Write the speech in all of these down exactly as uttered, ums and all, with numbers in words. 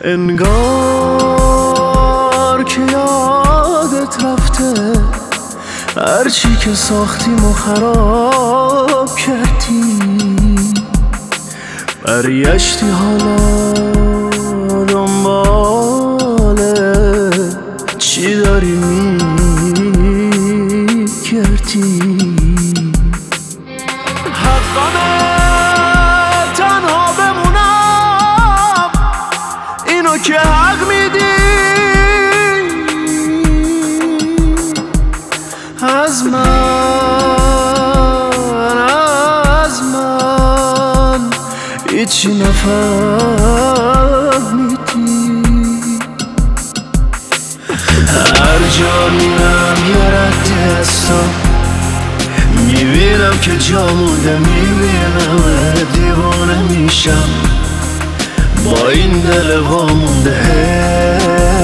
انگار که یادت رفته هرچی که ساختیم و خراب کردی، برگشتی حالا دنباله چی داری میگردی. حقانه تنها بمونم اینو که حق میدی، از من از من هیچی نفهمیدی. هر جا میرم یه ردی از تو میبینم که جا مونده، میبینم دیوانه میشم با این دل وامونده.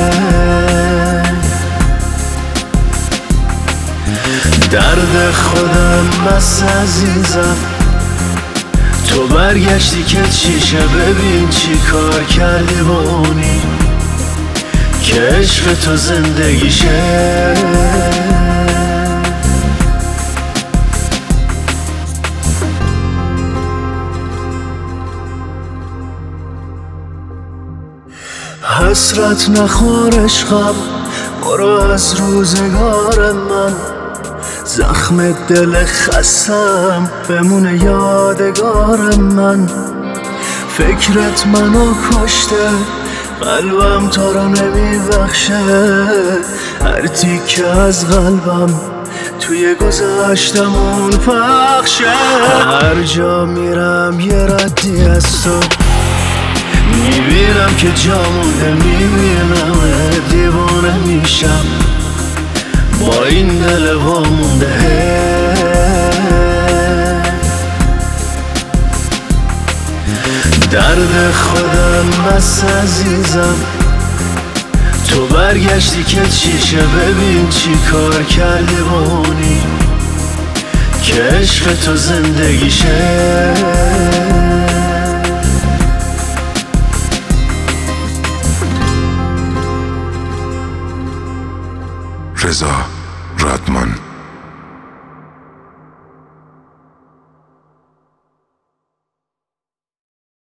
درد خودم بس عزیزم، تو برگشتی که چیشه، ببین چی کار کردی با اونی که عشق تو زندگیشه. حسرت نخور عشقم، برو از روزگار من، زخم دل خستم بمونه یادگار من. فکرت منو کشته، قلبم تو رو نمیبخشه، هر تیکه از قلبم توی گذشتمون پخشه. هر جا میرم یه ردی از تو میبینم که جا مونده، میبینم دیوانه میشم با این دل وامونده. درد خودم بس عزیزم، تو برگشتی که چیشه، ببین چی کار کردی با اونی که عشق تو زندگیشه. رضا رادمان.